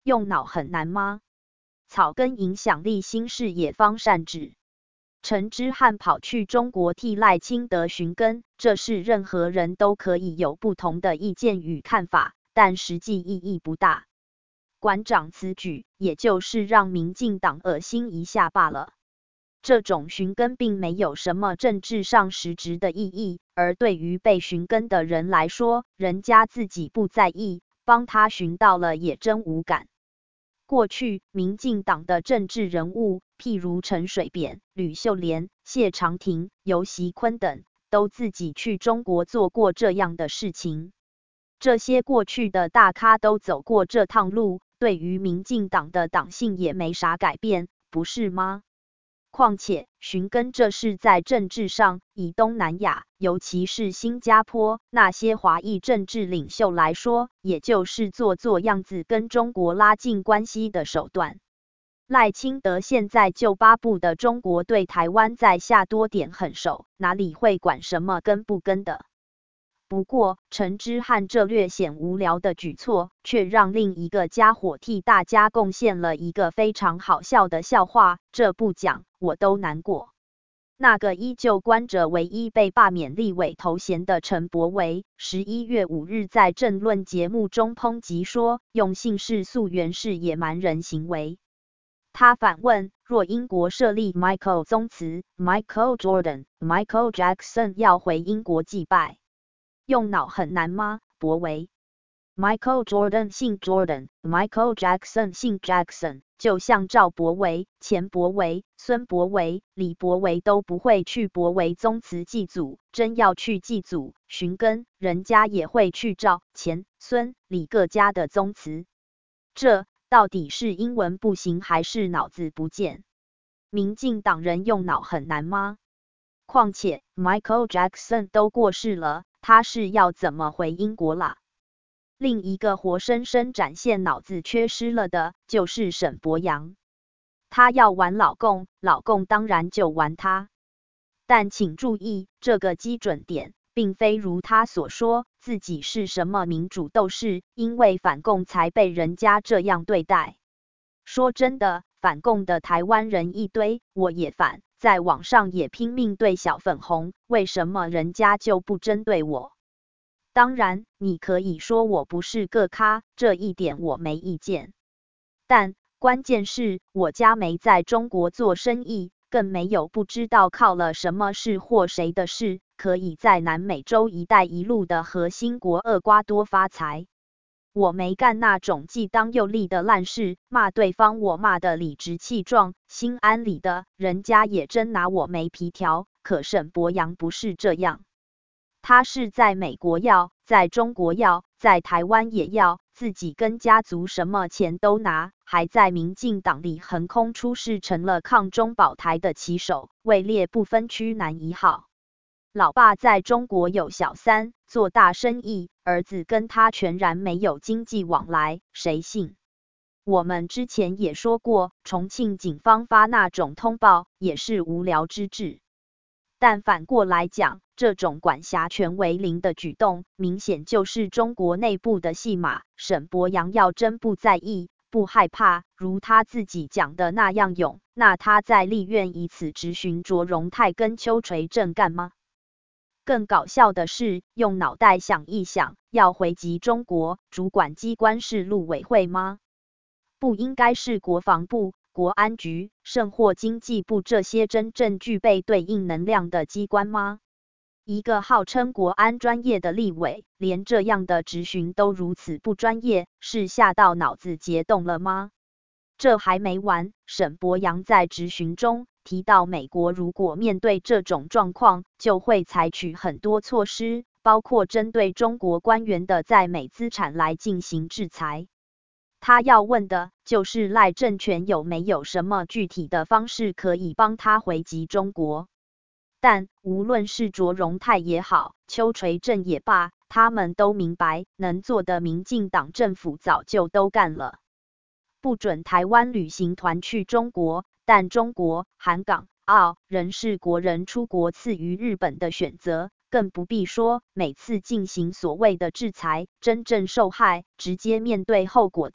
用脑很难吗？草根影响力新视野方善治。陈之汉跑去中国替赖清德寻根，这是任何人都可以有不同的意见与看法，但实际意义不大。馆长此举，也就是让民进党恶心一下罢了。这种寻根并没有什么政治上实质的意义，而对于被寻根的人来说，人家自己不在意，帮他寻到了也真无感。过去民进党的政治人物，譬如陈水扁、吕秀莲、谢长廷、游锡堃等，都自己去中国做过这样的事情。这些过去的大咖都走过这趟路，对于民进党的党性也没啥改变，不是吗？况且寻根这是在政治上，以东南亚，尤其是新加坡那些华裔政治领袖来说，也就是做样子跟中国拉近关系的手段。赖清德现在就巴不得中国对台湾再下多点狠手，哪里会管什么跟不跟的？不过，陈之汉这略显无聊的举措，却让另一个家伙替大家贡献了一个非常好笑的笑话，这不讲我都难过。那个依旧关着唯一被罢免立委头衔的陈柏惟，11月5日在政论节目中抨击说，用姓氏溯源是野蛮人行为。他反问，若英国设立 Michael 宗祠 ，Michael Jordan、Michael Jackson 要回英国祭拜，用脑很难吗？柏惟 Michael Jordan 姓 Jordan，Michael Jackson 姓 Jackson， 就像赵柏惟、钱柏惟、孙柏惟、李柏惟都不会去柏惟宗祠祭祖，真要去祭祖寻根，人家也会去赵、钱、孙、李各家的宗祠。这到底是英文不行还是脑子不见？民进党人用脑很难吗？况且 Michael Jackson 都过世了，他是要怎么回英国啦？另一个活生生展现脑子缺失了的，就是沈伯洋。他要玩老共，老共当然就玩他。但请注意，这个基准点，并非如他所说，自己是什么民主斗士，因为反共才被人家这样对待。说真的，反共的台湾人一堆，我也反，在网上也拼命对小粉红，为什么人家就不针对我？当然，你可以说我不是个咖，这一点我没意见。但关键是我家没在中国做生意，更没有不知道靠了什么事或谁的事，可以在南美洲一带一路的核心国厄瓜多发财。我没干那种既当又立的烂事，骂对方我骂得理直气壮，心安理得，人家也真拿我没皮条。可沈伯洋不是这样。他是在美国要，在中国要，在台湾也要，自己跟家族什么钱都拿，还在民进党里横空出世，成了抗中保台的旗手，位列不分区男1号。老爸在中国有小三，做大生意，儿子跟他全然没有经济往来，谁信？我们之前也说过，重庆警方发那种通报也是无聊之至。但反过来讲，这种管辖权为零的举动，明显就是中国内部的戏码。沈伯洋要真不在意、不害怕，如他自己讲的那样勇，那他在立院以此质询卓荣泰跟邱垂正干嘛？更搞笑的是，用脑袋想一想，要回击中国，主管机关是陆委会吗？不应该是国防部、国安局、甚或经济部这些真正具备对应能量的机关吗？一个号称国安专业的立委，连这样的质询都如此不专业，是吓到脑子结冻了吗？这还没完，沈伯洋在质询中提到，美国如果面对这种状况，就会采取很多措施，包括针对中国官员的在美资产来进行制裁。他要问的就是赖政权有没有什么具体的方式可以帮他回击中国。但无论是卓荣泰也好，邱垂正也罢，他们都明白，能做的民进党政府早就都干了。不准台湾旅行团去中国，但中国、韩港、澳仍是国人出国次于日本的选择，更不必说每次进行所谓的制裁，真正受害、直接面对后果的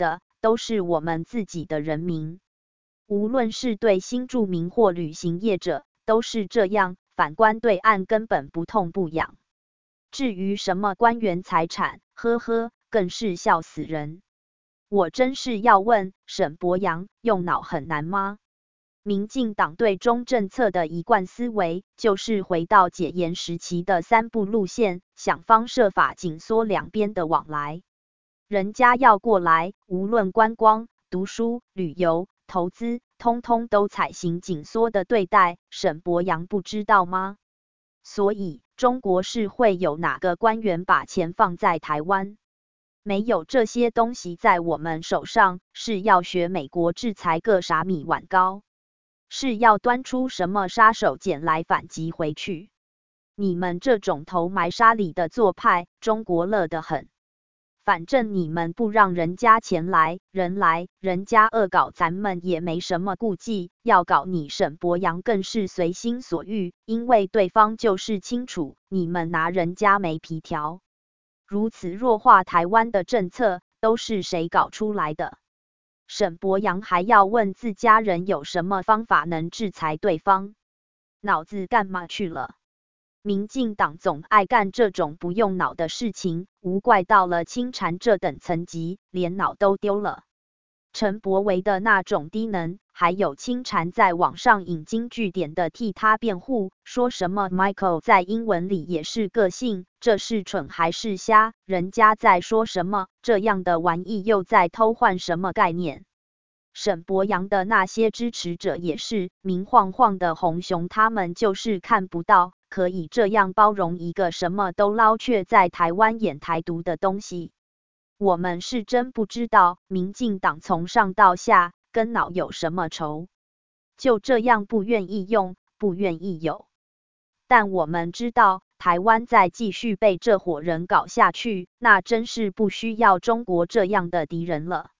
都是我们自己的人民。无论是对新住民或旅行业者，都是这样，反观对岸根本不痛不痒。至于什么官员财产，呵呵，更是笑死人。我真是要问，沈伯洋，用脑很难吗？民进党对中政策的一贯思维，就是回到解严时期的三不路线，想方设法紧缩两边的往来。人家要过来，无论观光、读书、旅游、投资，通通都采行紧缩的对待，沈伯洋不知道吗？所以，中国是会有哪个官员把钱放在台湾？没有这些东西在我们手上，是要学美国制裁个啥米碗糕？是要端出什么杀手锏来反击回去？你们这种头埋沙里的做派，中国乐得很。反正你们不让人家钱来，人来，人家恶搞咱们也没什么顾忌，要搞你沈伯洋更是随心所欲，因为对方就是清楚，你们拿人家没皮条。如此弱化台湾的政策，都是谁搞出来的？沈伯洋还要问自家人有什么方法能制裁对方，脑子干嘛去了？民进党总爱干这种不用脑的事情，无怪到了清禅这等层级，连脑都丢了。陈柏惟的那种低能，还有清禅在网上引经据典的替他辩护，说什么 Michael 在英文里也是个性，这是蠢还是瞎？人家在说什么？这样的玩意又在偷换什么概念？沈伯洋的那些支持者也是明晃晃的红熊，他们就是看不到可以这样包容一个什么都捞却在台湾演台独的东西。我们是真不知道民进党从上到下跟脑有什么仇，就这样不愿意用，不愿意有。但我们知道，台湾再继续被这伙人搞下去，那真是不需要中国这样的敌人了。